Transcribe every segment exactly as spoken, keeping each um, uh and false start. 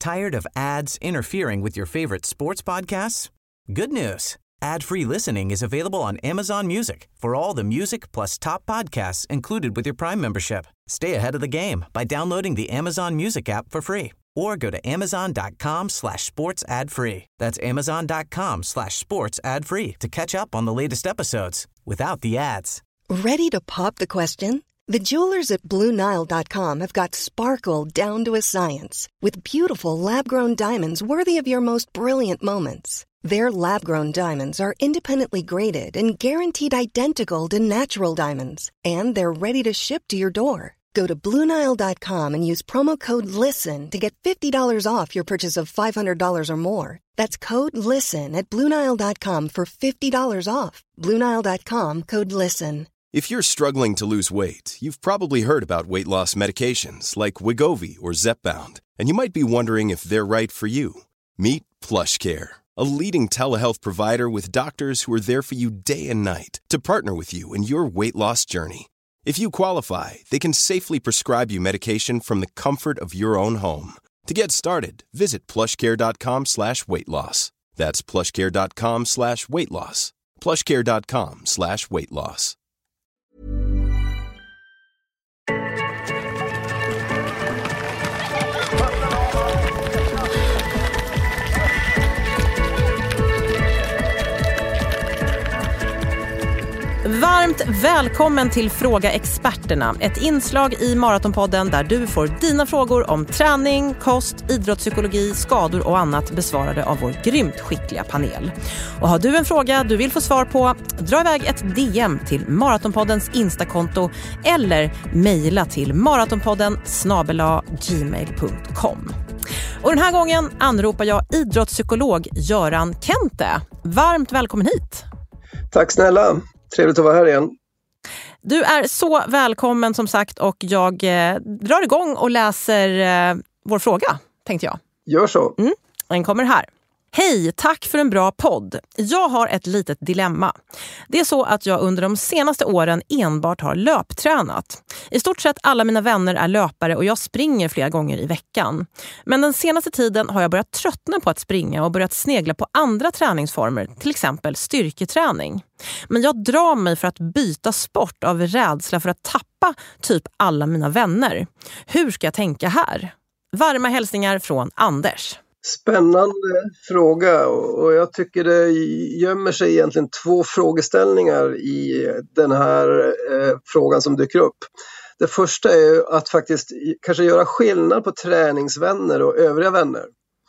Tired of ads interfering with your favorite sports podcasts? Good news. Ad-free listening is available on Amazon Music for all the music plus top podcasts included with your Prime membership. Stay ahead of the game by downloading the Amazon Music app for free or go to amazon.com slash sports ad free. That's amazon.com slash sports ad free to catch up on the latest episodes without the ads. Ready to pop the question? The jewelers at Blue Nile dot com have got sparkle down to a science with beautiful lab-grown diamonds worthy of your most brilliant moments. Their lab-grown diamonds are independently graded and guaranteed identical to natural diamonds, and they're ready to ship to your door. Go to Blue Nile dot com and use promo code LISTEN to get fifty dollars off your purchase of five hundred dollars or more. That's code LISTEN at Blue Nile dot com for fifty dollars off. Blue Nile dot com, code LISTEN. If you're struggling to lose weight, you've probably heard about weight loss medications like Wegovy or Zepbound, and you might be wondering if they're right for you. Meet PlushCare, a leading telehealth provider with doctors who are there for you day and night to partner with you in your weight loss journey. If you qualify, they can safely prescribe you medication from the comfort of your own home. To get started, visit plushcare.com slash weight loss. That's plushcare.com slash weight loss. plushcare.com slash weight loss. Varmt välkommen till Fråga Experterna, ett inslag i Maratonpodden där du får dina frågor om träning, kost, idrottspsykologi, skador och annat besvarade av vår grymt skickliga panel. Och har du en fråga du vill få svar på, dra iväg ett D M till Maratonpoddens Instakonto eller mejla till maratonpodden snabel-a gmail punkt com. Och den här gången anropar jag idrottspsykolog Göran Kente. Varmt välkommen hit. Tack snälla. Trevligt att vara här igen. Du är så välkommen som sagt och jag eh, drar igång och läser eh, vår fråga, tänkte jag. Gör så. Mm, den kommer här. Hej, tack för en bra podd. Jag har ett litet dilemma. Det är så att jag under de senaste åren enbart har löptränat. I stort sett alla mina vänner är löpare och jag springer flera gånger i veckan. Men den senaste tiden har jag börjat tröttna på att springa och börjat snegla på andra träningsformer, till exempel styrketräning. Men jag drar mig för att byta sport av rädsla för att tappa typ alla mina vänner. Hur ska jag tänka här? Varma hälsningar från Anders. Spännande fråga och jag tycker det gömmer sig egentligen två frågeställningar i den här eh, frågan som dyker upp. Det första är ju att faktiskt kanske göra skillnad på träningsvänner och övriga vänner.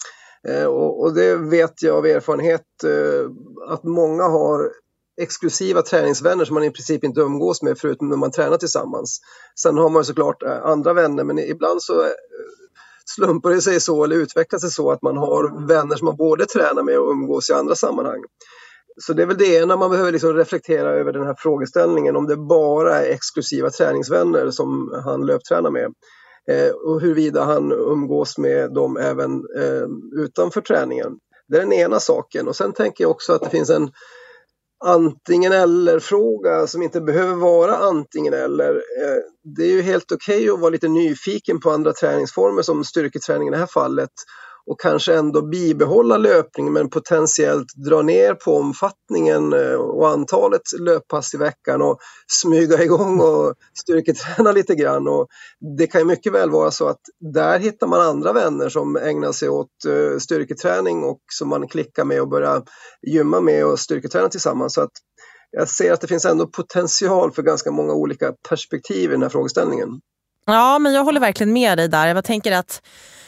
Eh, och, och det vet jag av erfarenhet eh, att många har exklusiva träningsvänner som man i princip inte umgås med förutom när man tränar tillsammans. Sen har man såklart andra vänner, men ibland så eh, slumpar det sig så eller utvecklar sig så att man har vänner som man både tränar med och umgås i andra sammanhang. Så det är väl det ena man behöver liksom reflektera över den här frågeställningen, om det bara är exklusiva träningsvänner som han löptränar med eh, och huruvida han umgås med dem även eh, utanför träningen. Det är den ena saken, och sen tänker jag också att det finns en antingen eller fråga som inte behöver vara antingen eller. Det är ju helt okej att vara lite nyfiken på andra träningsformer som styrketräning i det här fallet och kanske ändå bibehålla löpningen men potentiellt dra ner på omfattningen och antalet löppass i veckan och smyga igång och styrketräna lite grann. Och det kan ju mycket väl vara så att där hittar man andra vänner som ägnar sig åt styrketräning och som man klickar med och börjar gymma med och styrketräna tillsammans. Så att jag ser att det finns ändå potential för ganska många olika perspektiv i den här frågeställningen. Ja, men jag håller verkligen med dig där. Jag tänker att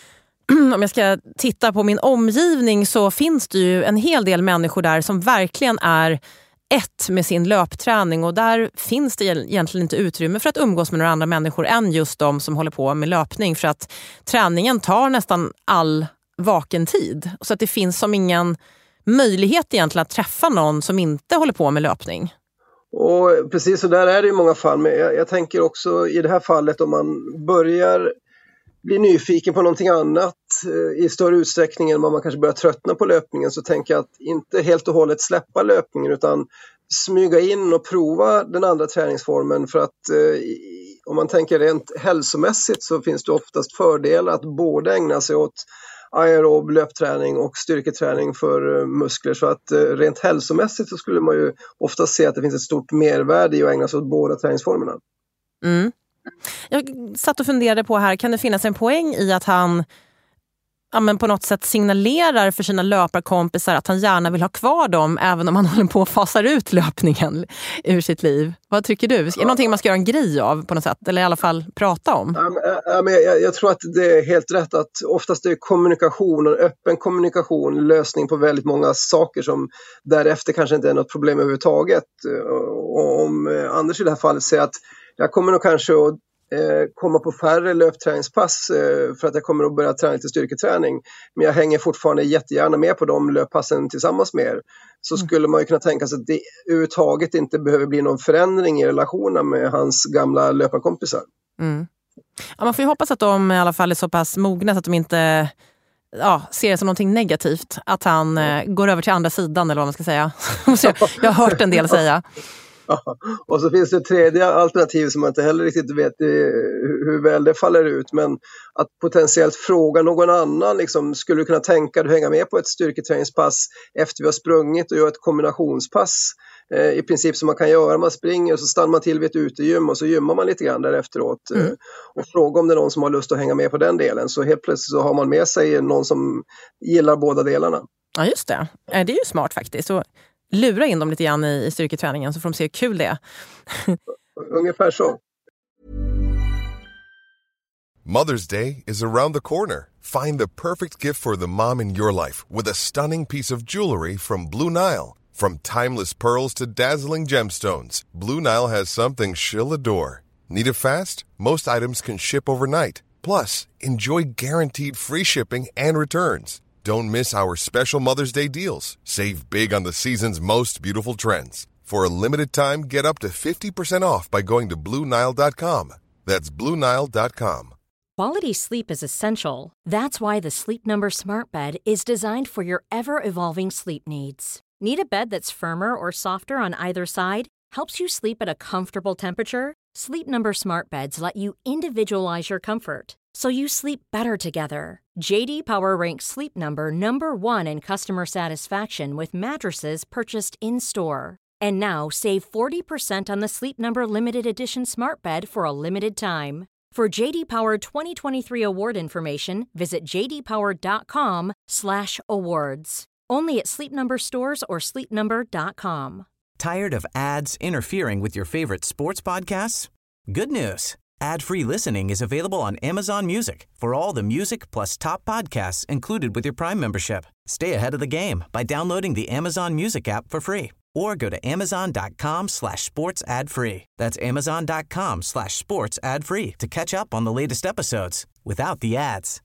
om jag ska titta på min omgivning så finns det ju en hel del människor där som verkligen är ett med sin löpträning, och där finns det egentligen inte utrymme för att umgås med några andra människor än just de som håller på med löpning, för att träningen tar nästan all vaken tid, så att det finns som ingen möjlighet egentligen att träffa någon som inte håller på med löpning. Och precis så där är det i många fall, men jag, jag tänker också i det här fallet om man börjar blir nyfiken på någonting annat eh, i större utsträckning än vad man kanske börjar tröttna på löpningen, så tänker jag att inte helt och hållet släppa löpningen utan smyga in och prova den andra träningsformen, för att eh, om man tänker rent hälsomässigt så finns det oftast fördelar att både ägna sig åt aerob löpträning och styrketräning för muskler. Så att rent hälsomässigt så skulle man ju ofta se att det finns ett stort mervärde i att ägna sig åt båda träningsformerna. Mm. Jag satt och funderade på här, kan det finnas en poäng i att han ja, men på något sätt signalerar för sina löparkompisar att han gärna vill ha kvar dem även om han håller på att fasar ut löpningen ur sitt liv? Vad tycker du? Är det någonting man ska göra en grej av på något sätt? Eller i alla fall prata om? Ja, men jag, jag tror att det är helt rätt att oftast är kommunikation och öppen kommunikation lösning på väldigt många saker som därefter kanske inte är något problem överhuvudtaget. Och om Anders i det här fallet säger att jag kommer nog kanske att eh, komma på färre löpträningspass eh, för att jag kommer att börja träna lite styrketräning. Men jag hänger fortfarande jättegärna med på de löppassen tillsammans med er. Så mm. skulle man ju kunna tänka sig att det överhuvudtaget inte behöver bli någon förändring i relationen med hans gamla löparkompisar. Mm. Ja, man får ju hoppas att de i alla fall är så pass mogna så att de inte ja, ser det som någonting negativt. Att han eh, går över till andra sidan eller vad man ska säga. Jag har hört en del säga. Ja, och så finns det ett tredje alternativ som man inte heller riktigt vet hur väl det faller ut, men att potentiellt fråga någon annan, liksom, skulle du kunna tänka dig att hänga med på ett styrketräningspass efter vi har sprungit och göra ett kombinationspass eh, i princip som man kan göra, man springer och så stannar man till vid ett utegym och så gymmar man lite grann där efteråt mm. eh, och fråga om det är någon som har lust att hänga med på den delen, så helt plötsligt så har man med sig någon som gillar båda delarna. Ja just det, det är ju smart faktiskt. Så lura in dem lite grann i, i styrketräningen så får de se hur kul det är. Ungefär så. Mother's Day is around the corner. Find the perfect gift for the mom in your life with a stunning piece of jewelry from Blue Nile. From timeless pearls to dazzling gemstones, Blue Nile has something she'll adore. Need it fast? Most items can ship overnight. Plus, enjoy guaranteed free shipping and returns. Don't miss our special Mother's Day deals. Save big on the season's most beautiful trends. For a limited time, get up to fifty percent off by going to Blue Nile dot com. That's Blue Nile dot com. Quality sleep is essential. That's why the Sleep Number Smart Bed is designed for your ever-evolving sleep needs. Need a bed that's firmer or softer on either side? Helps you sleep at a comfortable temperature? Sleep Number Smart Beds let you individualize your comfort, so you sleep better together. J D Power ranks Sleep Number number one in customer satisfaction with mattresses purchased in-store. And now save forty percent on the Sleep Number Limited Edition Smart Bed for a limited time. For J D Power twenty twenty-three award information, visit j d power dot com slash awards. Only at Sleep Number stores or sleep number dot com. Tired of ads interfering with your favorite sports podcasts? Good news. Ad-free listening is available on Amazon Music for all the music plus top podcasts included with your Prime membership. Stay ahead of the game by downloading the Amazon Music app for free or go to amazon dot com slash sports ad free. That's amazon dot com slash sports ad free to catch up on the latest episodes without the ads.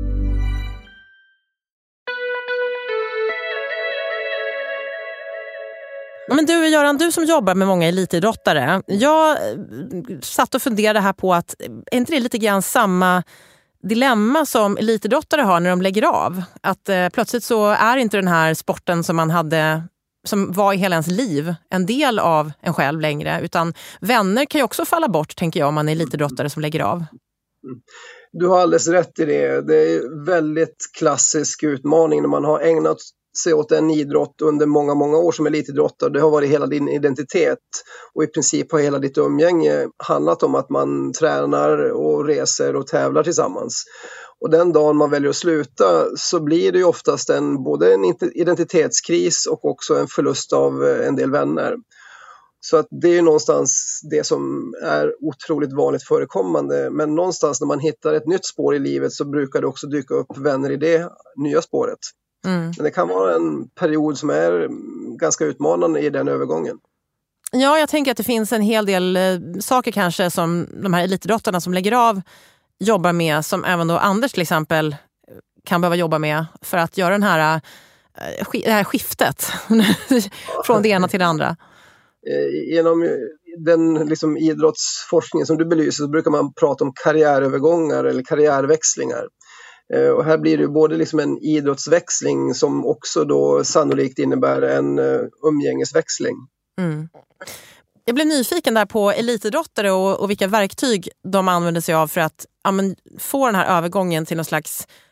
Men du Göran, du som jobbar med många elitidrottare, jag satt och funderade här på att är inte det lite grann samma dilemma som elitidrottare har när de lägger av? Att eh, plötsligt så är inte den här sporten som man hade, som var i hela ens liv, en del av en själv längre, utan vänner kan ju också falla bort, tänker jag, om man är elitidrottare som lägger av. Du har alldeles rätt i det. Det är väldigt klassisk utmaning när man har ägnat sig åt en idrott under många, många år som elitidrottare. Det har varit hela din identitet och i princip har hela ditt umgänge handlat om att man tränar och reser och tävlar tillsammans. Och den dagen man väljer att sluta så blir det ju oftast en, både en identitetskris och också en förlust av en del vänner. Så att det är ju någonstans det som är otroligt vanligt förekommande. Men någonstans när man hittar ett nytt spår i livet så brukar det också dyka upp vänner i det nya spåret. Mm. Men det kan vara en period som är ganska utmanande i den övergången. Ja, jag tänker att det finns en hel del eh, saker kanske som de här elitidrottarna som lägger av jobbar med, som även då Anders till exempel kan behöva jobba med för att göra den här, eh, det här skiftet från det ena till det andra. Genom den liksom idrottsforskningen som du belyser så brukar man prata om karriärövergångar eller karriärväxlingar. Och här blir det både liksom en idrottsväxling som också då sannolikt innebär en umgängesväxling. Mm. Jag blev nyfiken där på elitidrottare och, och vilka verktyg de använder sig av för att ja, men, få den här övergången till någon slags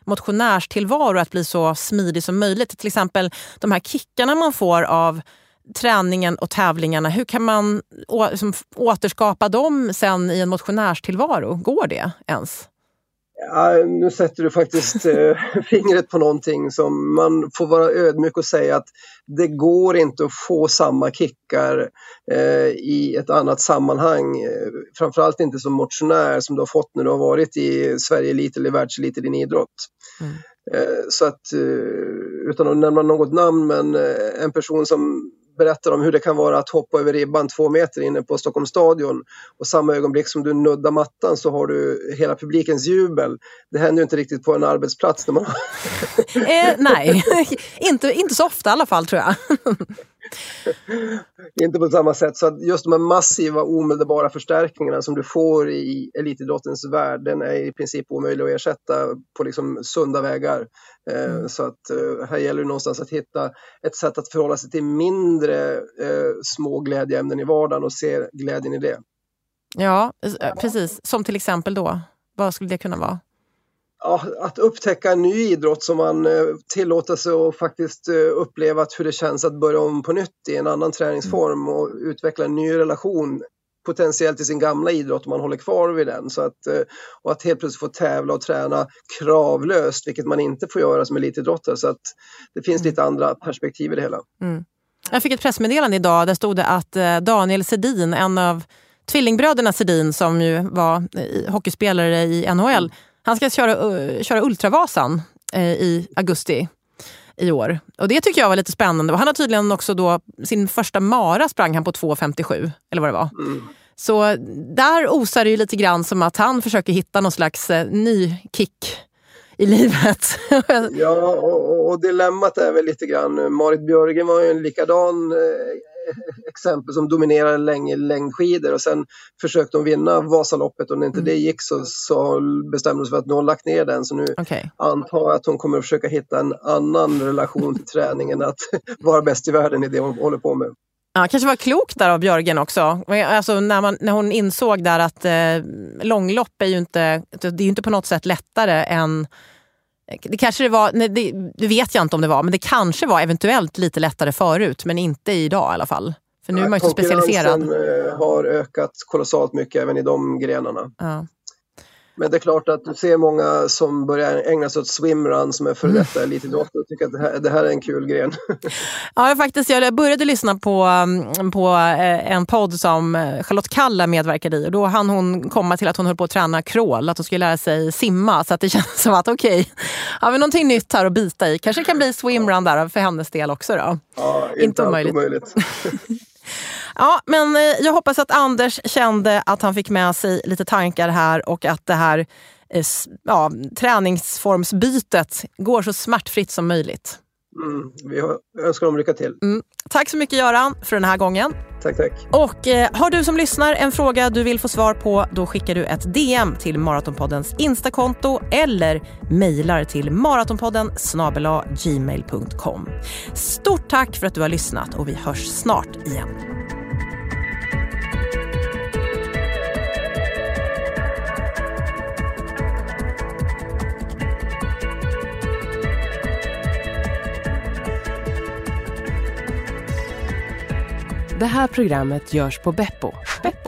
motionärstillvaro att bli så smidig som möjligt? Till exempel de här kickarna man får av träningen och tävlingarna, hur kan man å, liksom, återskapa dem sen i en motionärstillvaro? Går det ens? Ja, nu sätter du faktiskt eh, fingret på någonting som man får vara ödmjuk och säga att det går inte att få samma kickar eh, i ett annat sammanhang. Eh, framförallt inte som motionär som du har fått när du har varit i Sverige elit eller världselit i din idrott. Mm. Eh, så att, eh, utan att nämna något namn, men eh, en person som berättar om hur det kan vara att hoppa över ribban två meter inne på Stockholms stadion och samma ögonblick som du nuddar mattan så har du hela publikens jubel. Det händer ju inte riktigt på en arbetsplats när man... eh, nej, inte, inte så ofta i alla fall tror jag. Inte på samma sätt, så att just de här massiva omedelbara förstärkningarna som du får i elitidrottens värld, den är i princip omöjlig att ersätta på liksom sunda vägar. Mm. Så att här gäller det någonstans att hitta ett sätt att förhålla sig till mindre eh, små glädjeämnen i vardagen och se glädjen i det. Ja, precis. Som till exempel då, vad skulle det kunna vara? Ja, att upptäcka en ny idrott som man eh, tillåter sig att faktiskt eh, uppleva att hur det känns att börja om på nytt i en annan träningsform och utveckla en ny relation potentiellt i sin gamla idrott om man håller kvar vid den. Så att, eh, och att helt plötsligt få tävla och träna kravlöst, vilket man inte får göra som elitidrottare. Så att det finns lite andra perspektiv i det hela. Mm. Jag fick ett pressmeddelande idag där stod det att eh, Daniel Sedin, en av tvillingbröderna Sedin som ju var eh, hockeyspelare i N H L, mm. Han ska köra, uh, köra Ultravasan uh, i augusti i år. Och det tycker jag var lite spännande. Och han har tydligen också då, sin första mara sprang han på två femtiosju, eller vad det var. Mm. Så där osar det ju lite grann som att han försöker hitta någon slags uh, ny kick i livet. Ja, och, och dilemmat är väl lite grann. Marit Björgen var ju en likadan... Uh, exempel som dominerade länge längdskidor och sen försökte de vinna Vasaloppet och när inte mm. det gick så, så bestämde de sig för att någon lagt ner den, så nu okay. antar jag att hon kommer att försöka hitta en annan relation till träningen, att vara bäst i världen i det hon håller på med. Ja, kanske var klokt där av Björgen också. Alltså när, man, när hon insåg där att eh, långlopp är ju inte, det är ju inte på något sätt lättare än det kanske det var, nej, det, det vet jag inte om det var, men det kanske var eventuellt lite lättare förut, men inte idag i alla fall. För nu ja, är man ju så specialiserad. Konkurrensen har ökat kolossalt mycket även i de grenarna. Ja. Men det är klart att du ser många som börjar ägna sig åt swimrun som är för detta mm. elitidrott och tycker att det här, det här är en kul gren. Ja, faktiskt. Jag började lyssna på, på en podd som Charlotte Kalla medverkade i och då hann hon komma till att hon höll på att träna crawl, att hon skulle lära sig simma, så att det känns som att okej, okay, har vi någonting nytt här att bita i. Kanske kan bli swimrun där för hennes del också då. Ja, inte, inte omöjligt. omöjligt. Ja, men jag hoppas att Anders kände att han fick med sig lite tankar här och att det här ja, träningsformsbytet går så smärtfritt som möjligt. Mm, vi önskar dem lycka till. Mm. Tack så mycket Göran för den här gången. Tack, tack. Och eh, har du som lyssnar en fråga du vill få svar på, då skickar du ett D M till Maratonpoddens Instakonto eller mejlar till maratonpodden snabel-a gmail punkt com. Stort tack för att du har lyssnat och vi hörs snart igen. Det här programmet görs på Beppo. Beppo.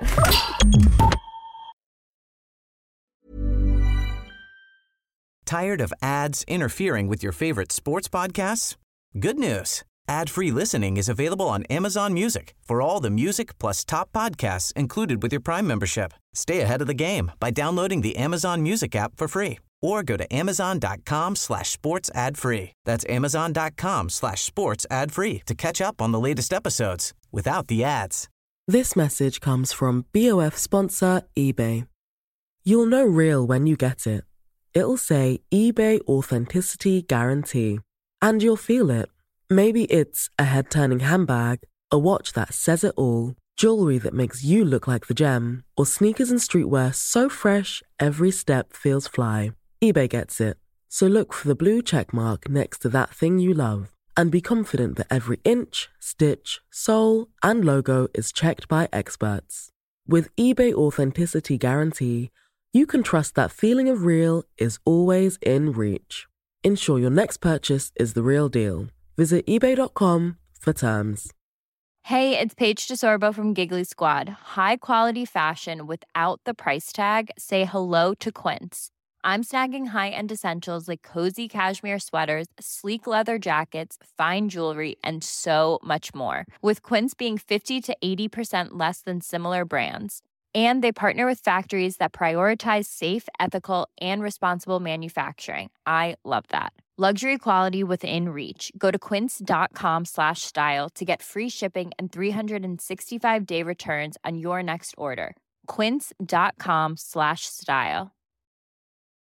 Tired of ads interfering with your favorite sports podcasts? Good news. Ad-free listening is available on Amazon Music for all the music plus top podcasts included with your Prime membership. Stay ahead of the game by downloading the Amazon Music app for free or go to amazon.com slash sports ad free. That's amazon.com slash sports ad free to catch up on the latest episodes without the ads. This message comes from B O F sponsor eBay. You'll know real when you get it. It'll say eBay Authenticity Guarantee. And you'll feel it. Maybe it's a head-turning handbag, a watch that says it all, jewelry that makes you look like the gem, or sneakers and streetwear so fresh every step feels fly. eBay gets it. So look for the blue check mark next to that thing you love and be confident that every inch, stitch, sole, and logo is checked by experts. With eBay Authenticity Guarantee, you can trust that feeling of real is always in reach. Ensure your next purchase is the real deal. Visit ebay dot com for terms. Hey, it's Paige DeSorbo from Giggly Squad. High quality fashion without the price tag. Say hello to Quince. I'm snagging high-end essentials like cozy cashmere sweaters, sleek leather jackets, fine jewelry, and so much more. With Quince being fifty to eighty percent less than similar brands. And they partner with factories that prioritize safe, ethical, and responsible manufacturing. I love that. Luxury quality within reach. Go to quince.com slash style to get free shipping and three sixty-five day returns on your next order. Quince.com slash style.